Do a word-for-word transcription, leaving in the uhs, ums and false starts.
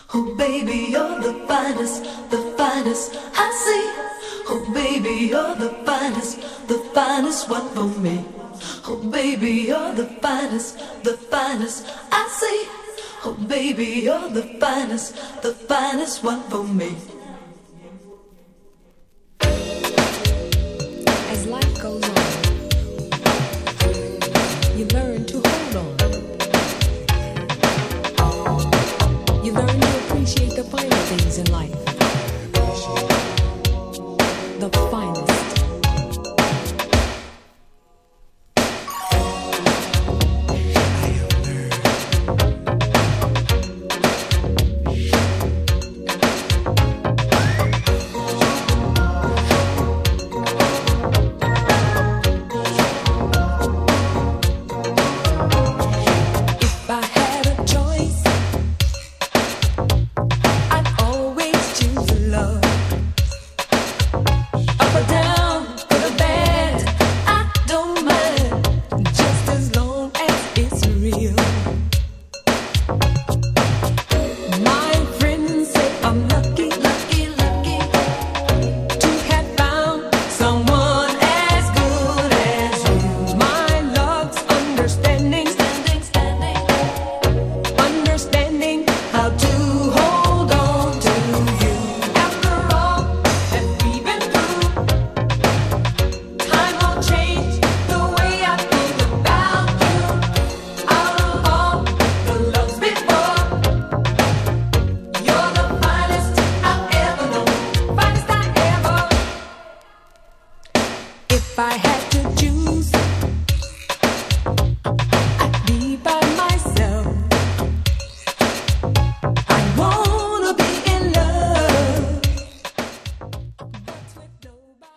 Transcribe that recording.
Oh baby, you're the finest, the finest I see. Oh baby, you're the finest, the finest one for me. Oh baby, you're the finest, the finest I see. Oh baby, you're the finest, the finest one for me. As life goes on, you learn to hold on. You learn to appreciate the finer things in life. The finest.